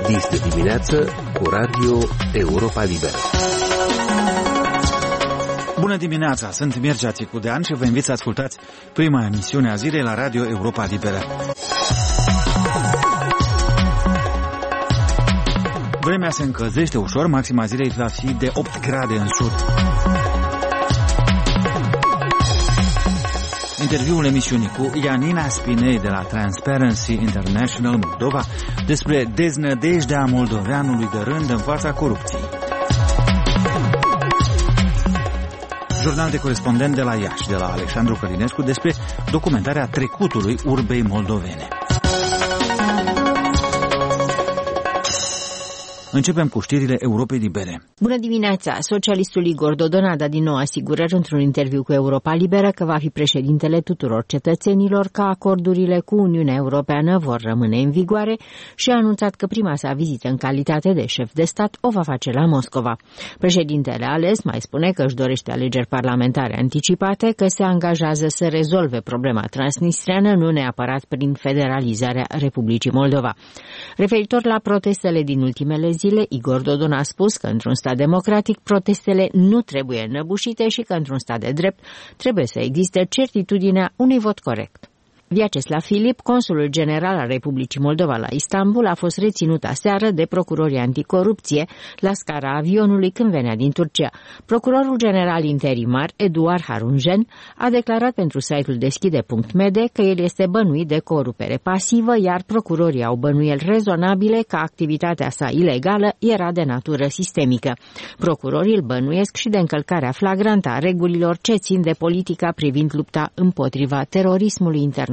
Dis de dimineață cu Radio Europa Liberă. Bună dimineața, sunt Mircea Țicudean și vă invit să ascultați prima emisiune a zilei la Radio Europa Liberă. Vremea se încălzește ușor, maxima zilei va fi de 8 grade în sud. Interviul emisiunii cu Janina Spinei de la Transparency International Moldova despre deznădejdea moldoveanului de rând în fața corupției. Jurnal de corespondent de la Iași, de la Alexandru Călinescu, despre documentarea trecutului urbei moldovene. Începem cu știrile Europei Libere. Bună dimineața! Socialistul Igor Dodon a dat din nou asigurări într-un interviu cu Europa Liberă că va fi președintele tuturor cetățenilor, că acordurile cu Uniunea Europeană vor rămâne în vigoare și a anunțat că prima sa vizită în calitate de șef de stat o va face la Moscova. Președintele ales mai spune că își dorește alegeri parlamentare anticipate, că se angajează să rezolve problema transnistreană, nu neapărat prin federalizarea Republicii Moldova. Referitor la protestele din ultimele zile, Igor Dodon a spus că într-un stat democratic protestele nu trebuie înăbușite și că într-un stat de drept trebuie să existe certitudinea unui vot corect. Vyacheslav Filip, consulul general al Republicii Moldova la Istanbul, a fost reținut aseară de procurorii anticorupție la scara avionului când venea din Turcia. Procurorul general interimar, Eduard Harunjen, a declarat pentru site-ul deschide.md că el este bănuit de corupere pasivă, iar procurorii au bănuieli rezonabile că activitatea sa ilegală era de natură sistemică. Procurorii îl bănuiesc și de încălcarea flagrantă a regulilor ce țin de politica privind lupta împotriva terorismului internațional.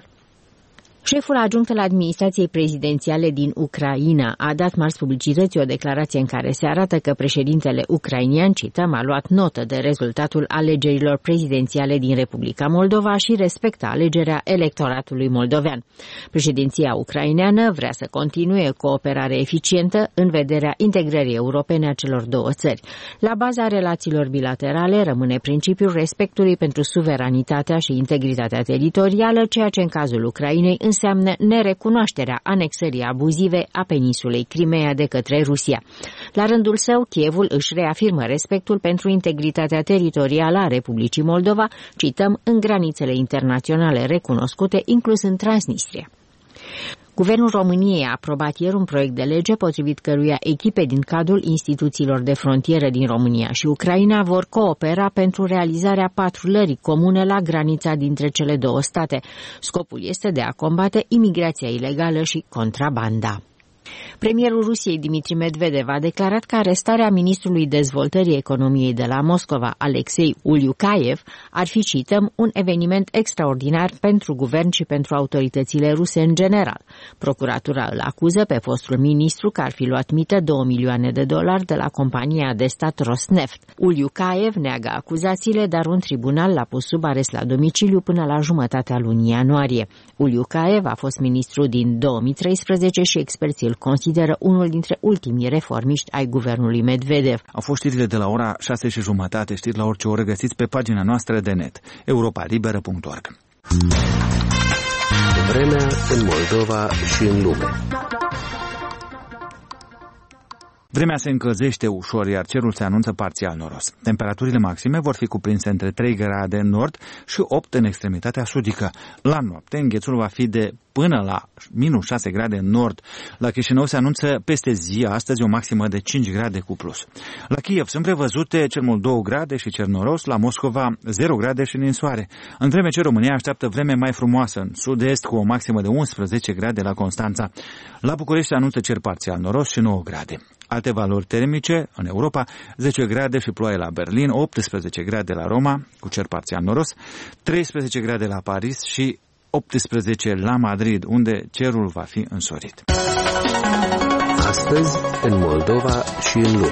Șeful adjunct al administrației prezidențiale din Ucraina a dat marți publicității o declarație în care se arată că președintele ucrainian, cităm, a luat notă de rezultatul alegerilor prezidențiale din Republica Moldova și respectă alegerea electoratului moldovean. Președinția ucraineană vrea să continue cooperare eficientă în vederea integrării europene a celor două țări. La baza relațiilor bilaterale rămâne principiul respectului pentru suveranitatea și integritatea teritorială, ceea ce în cazul Ucrainei înseamnă nerecunoașterea anexării abuzive a peninsulei Crimeea de către Rusia. La rândul său, Kievul își reafirmă respectul pentru integritatea teritorială a Republicii Moldova, cităm, în granițele internaționale recunoscute, inclus în Transnistria. Guvernul României a aprobat ieri un proiect de lege potrivit căruia echipe din cadrul instituțiilor de frontieră din România și Ucraina vor coopera pentru realizarea patrulării comune la granița dintre cele două state. Scopul este de a combate imigrația ilegală și contrabanda. Premierul Rusiei, Dmitri Medvedev, a declarat că arestarea ministrului dezvoltării economiei de la Moscova, Alexei Uliukayev, ar fi, cităm, un eveniment extraordinar pentru guvern și pentru autoritățile ruse în general. Procuratura îl acuză pe fostul ministru că ar fi luat mită $2 milioane de la compania de stat Rosneft. Uliukayev neagă acuzațiile, dar un tribunal l-a pus sub arest la domiciliu până la jumătatea lunii ianuarie. Uliukayev a fost ministru din 2013 și experții îl consideră unul dintre ultimii reformiști ai guvernului Medvedev. Au fost știrile de la ora 6:30, știri la orice oră găsiți pe pagina noastră de net, europalibera.org. Vremea în Moldova și în lume. Vremea se încălzește ușor, iar cerul se anunță parțial noros. Temperaturile maxime vor fi cuprinse între 3 grade în nord și 8 în extremitatea sudică. La noapte, înghețul va fi de până la minus 6 grade în nord. La Chișinău se anunță peste zi astăzi o maximă de 5 grade cu plus. La Kiev sunt prevăzute cel mult 2 grade și cer noros, la Moscova 0 grade și ninsoare. În vreme ce România așteaptă vreme mai frumoasă în sud-est cu o maximă de 11 grade la Constanța. La București se anunță cer parțial noros și 9 grade. Alte valori termice în Europa, 10 grade și ploaie la Berlin, 18 grade la Roma, cu cer parțial noros, 13 grade la Paris și 18 la Madrid, unde cerul va fi însorit. Astăzi, în Moldova și în lume.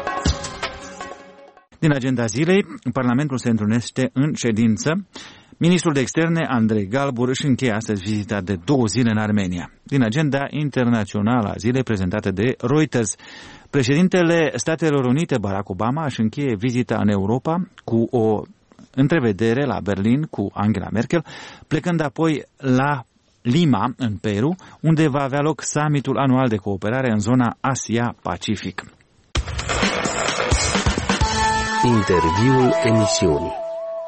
Din agenda zilei, Parlamentul se întrunește în ședință. Ministrul de Externe, Andrei Galbur, își încheie astăzi vizita de 2 zile în Armenia. Din agenda internațională a zilei prezentată de Reuters, președintele Statelor Unite, Barack Obama, își încheie vizita în Europa cu o întrevedere la Berlin cu Angela Merkel, plecând apoi la Lima, în Peru, unde va avea loc summitul anual de cooperare în zona Asia-Pacific. Interviul emisiunii.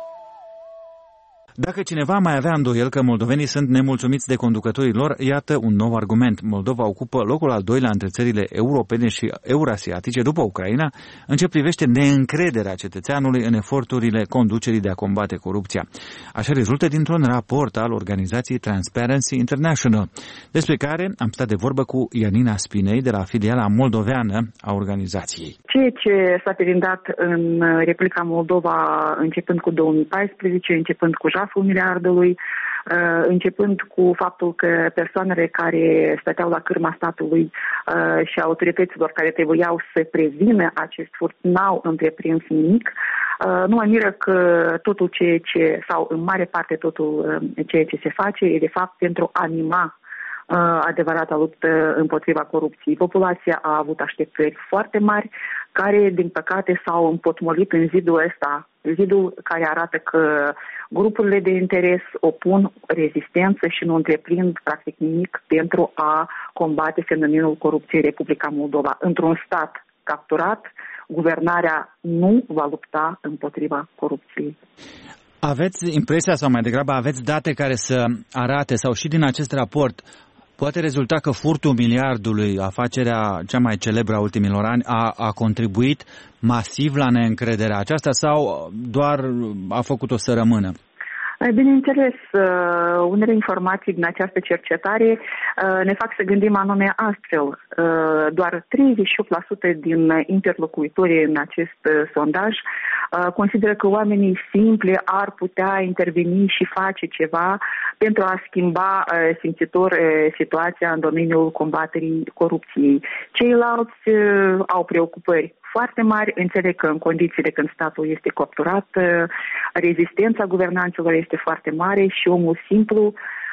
Dacă cineva mai avea îndoiel că moldovenii sunt nemulțumiți de conducătorii lor, iată un nou argument. Moldova ocupă locul al doilea între țările europene și eurasiatice după Ucraina în ce privește neîncrederea cetățeanului în eforturile conducerii de a combate corupția. Așa rezultă dintr-un raport al organizației Transparency International, despre care am stat de vorbă cu Ianina Spinei de la filiala moldoveană a organizației. Ceea ce s-a perindat în Republica Moldova începând cu 2014, începând cu jaful miliardului, începând cu faptul că persoanele care stăteau la cârma statului și autorităților care trebuiau să prevină acest furt n-au întreprins nimic. Nu mă miră că totul sau în mare parte totul ceea ce se face e de fapt pentru a anima adevărata luptă împotriva corupției. Populația a avut așteptări foarte mari, care, din păcate, s-au împotmolit în zidul ăsta, zidul care arată că grupurile de interes opun rezistență și nu întreprind practic nimic pentru a combate fenomenul corupției în Republica Moldova. Într-un stat capturat, guvernarea nu va lupta împotriva corupției. Aveți impresia, sau mai degrabă aveți date care să arate, sau și din acest raport, poate rezulta că furtul miliardului, afacerea cea mai celebră a ultimilor ani, a contribuit masiv la neîncrederea aceasta sau doar a făcut-o să rămână? Bineînțeles, unele informații din această cercetare ne fac să gândim anume astfel. Doar 38% din interlocuitorii în acest sondaj consideră că oamenii simpli ar putea interveni și face ceva pentru a schimba simțitor situația în domeniul combaterii corupției. Ceilalți au preocupări foarte mari, înțeleg că în condițiile când statul este capturat, rezistența guvernanților este foarte mare și omul simplu,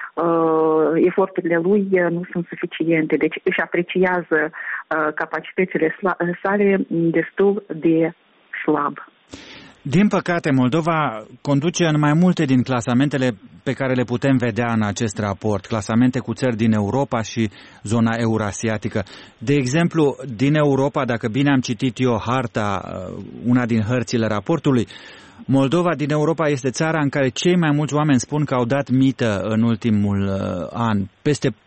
eforturile lui nu sunt suficiente. Deci își apreciază capacitățile sale destul de slab. Din păcate, Moldova conduce în mai multe din clasamentele pe care le putem vedea în acest raport, clasamente cu țări din Europa și zona eurasiatică. De exemplu, din Europa, dacă bine am citit eu harta, una din hărțile raportului, Moldova din Europa este țara în care cei mai mulți oameni spun că au dat mită în ultimul an, peste 40%,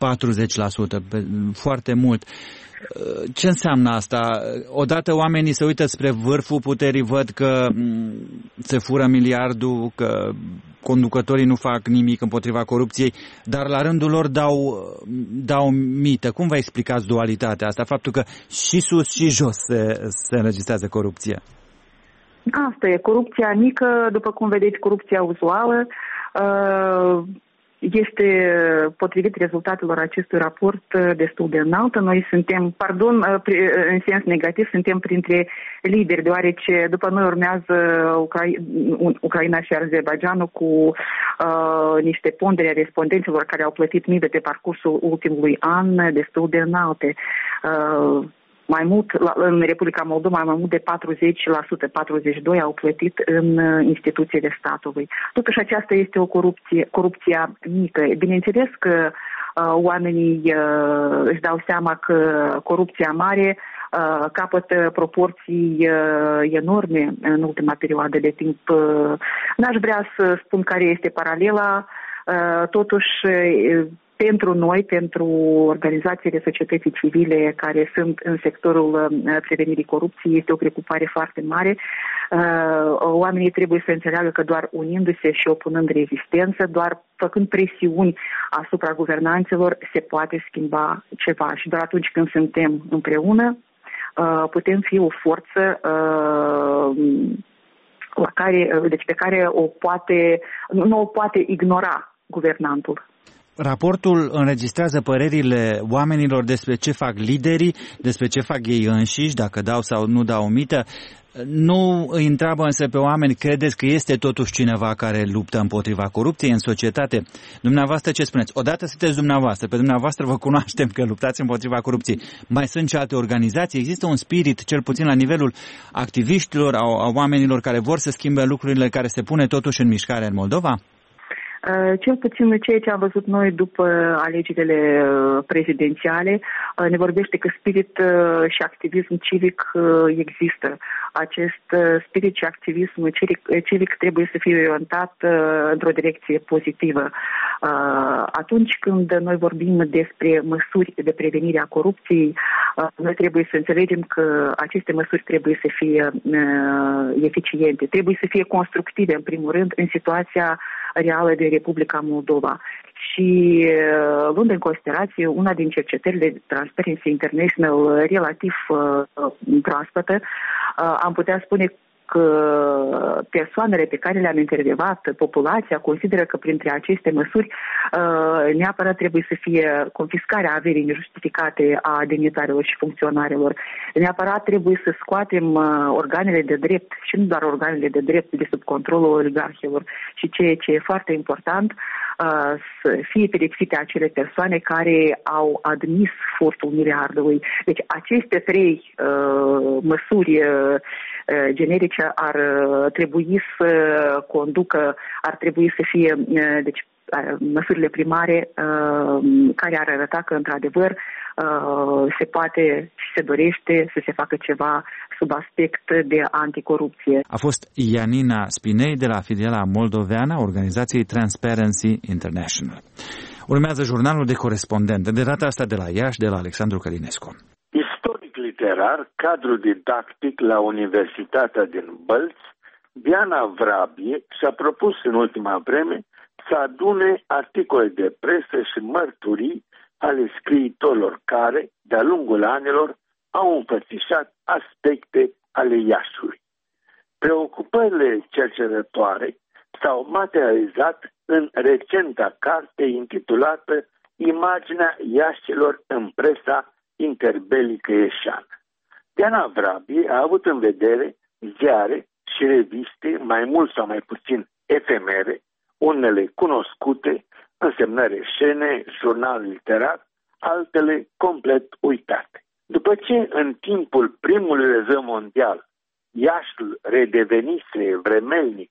foarte mult. Ce înseamnă asta? Odată oamenii se uită spre vârful puterii, văd că se fură miliardul, că conducătorii nu fac nimic împotriva corupției, dar la rândul lor dau mită. Cum vă explicați dualitatea asta? Faptul că și sus și jos se înregistrează corupție. Asta e corupția mică, după cum vedeți, corupția uzuală. Este, potrivit rezultatelor acestui raport, destul de înaltă. Noi suntem, în sens negativ, suntem printre lideri, deoarece după noi urmează Ucraina și Azerbaidjanul cu niște pondere a respondenților care au plătit mită pe parcursul ultimului an destul de înalte. Mai mult, în Republica Moldova, mai mult de 40%, 42% au plătit în instituțiile statului. Totuși, aceasta este o corupția mică. Bineînțeles că oamenii își dau seama că corupția mare capătă proporții enorme în ultima perioadă de timp. N-aș vrea să spun care este paralela, totuși pentru noi, pentru organizațiile societății civile care sunt în sectorul prevenirii corupției, este o preocupare foarte mare. Oamenii trebuie să înțeleagă că doar unindu-se și opunând rezistență, doar făcând presiuni asupra guvernanților, se poate schimba ceva. Și doar atunci când suntem împreună, putem fi o forță pe care nu o poate ignora guvernantul. Raportul înregistrează părerile oamenilor despre ce fac liderii, despre ce fac ei înșiși, dacă dau sau nu dau mită. Nu îi întreabă însă pe oameni, credeți că este totuși cineva care luptă împotriva corupției în societate? Dumneavoastră ce spuneți? Odată sunteți dumneavoastră, pe dumneavoastră vă cunoaștem că luptați împotriva corupției. Mai sunt și alte organizații? Există un spirit, cel puțin la nivelul activiștilor, a oamenilor care vor să schimbe lucrurile, care se pune totuși în mișcare în Moldova? Cel puțin ceea ce am văzut noi după alegerile prezidențiale ne vorbește că spirit și activism civic există. Acest spirit și activism civic trebuie să fie orientat într-o direcție pozitivă. Atunci când noi vorbim despre măsuri de prevenire a corupției, noi trebuie să înțelegem că aceste măsuri trebuie să fie eficiente, trebuie să fie constructive, în primul rând, în situația reală de Republica Moldova. Și luând în considerație una din cercetările Transparency International relativ proaspătă, am putea spune că persoanele pe care le-am intervievat, populația, consideră că printre aceste măsuri neapărat trebuie să fie confiscarea averii nejustificate a demnitarilor și funcționarilor. Neapărat trebuie să scoatem organele de drept și nu doar organele de drept de sub controlul oligarhilor, și ceea ce e foarte important, să fie pedepsite acele persoane care au admis furtul miliardului. Deci aceste trei măsuri generice ar trebui să conducă, ar trebui să fie deci, măsurile primare care ar arăta că într-adevăr se poate și se dorește să se facă ceva sub aspect de anticorupție. A fost Janina Spinei de la filiala moldoveană a organizației Transparency International. Urmează jurnalul de corespondent, de data asta de la Iași, de la Alexandru Călinescu. Istoric literar, cadru didactic la Universitatea din Bălți, Diana Vrabie și-a propus în ultima vreme să adune articole de presă și mărturii ale scriitorilor care, de-a lungul anilor, au înfățișat aspecte ale Iașului. Preocupările cercetătoare s-au materializat în recenta carte intitulată Imaginea Iașilor în presa interbelică ieșeană. Diana Vrabie a avut în vedere ziare și reviste, mai mult sau mai puțin efemere, unele cunoscute, însemnări scene, jurnal literar, altele complet uitate. După ce în timpul primului război mondial Iașul redevenise vremelnic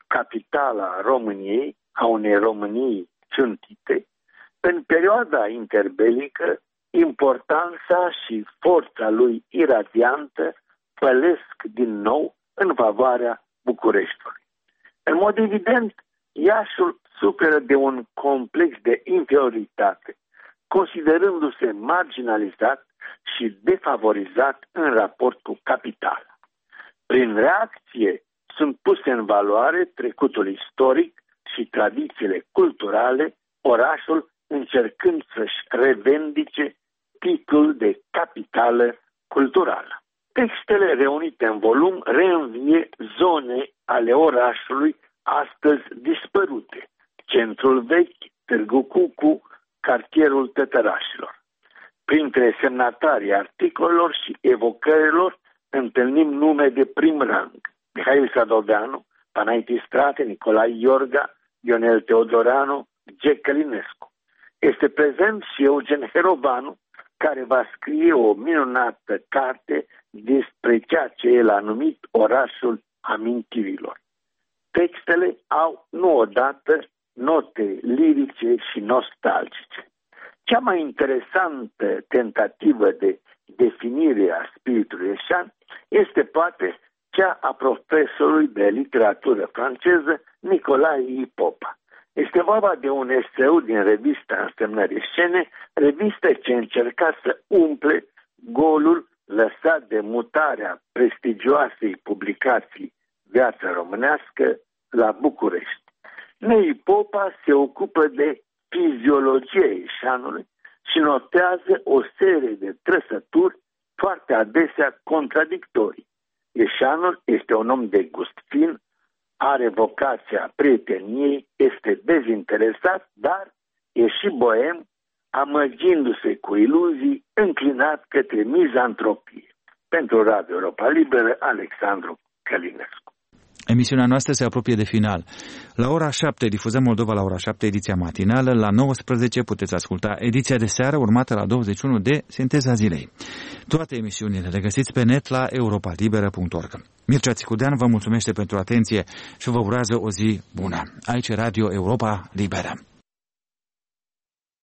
capitala României, a unei Românii ciuntite, în perioada interbelică importanța și forța lui iradiantă pălesc din nou în favoarea Bucureștiului. În mod evident, Iașul suferă de un complex de inferioritate, considerându-se marginalizat și defavorizat în raport cu capitala. Prin reacție sunt puse în valoare trecutul istoric și tradițiile culturale, orașul încercând să-și revendice titlul de capitală culturală. Textele reunite în volum reînvie zone ale orașului astăzi dispărute, centrul vechi, Târgu Cucu, cartierul Tătărașilor. Printre semnatarii articolelor și evocărilor întâlnim nume de prim rang: Mihail Sadoveanu, Panaiti Strate, Nicolae Iorga, Ionel Teodoranu, G. Călinescu. Este prezent și Eugen Herovanu, care va scrie o minunată carte despre ceea ce el a numit orașul amintirilor. Textele au nu odată note lirice și nostalgice. Cea mai interesantă tentativă de definire a spiritului ieșean este poate cea a profesorului de literatură franceză Nicolae I. Popa. Este vorba de un eseu din revista Însemnări Scene, revistă ce încerca să umple golul lăsat de mutarea prestigioasei publicații Viața Românească la București. Nei Popa se ocupă de fiziologia ieșanului și notează o serie de trăsături foarte adesea contradictorii. Ieșanul este un om de gust fin, are vocația prieteniei, este dezinteresat, dar e și boem, amăgindu-se cu iluzii, înclinat către mizantropie. Pentru Radio Europa Liberă, Alexandru Călinescu. Emisiunea noastră se apropie de final. La ora 7 difuzăm Moldova la ora 7, ediția matinală. La 19 puteți asculta ediția de seară, urmată la 21 de Sinteza Zilei. Toate emisiunile le găsiți pe net la europalibera.org. Mircea Țicudean vă mulțumește pentru atenție și vă urează o zi bună. Aici Radio Europa Liberă.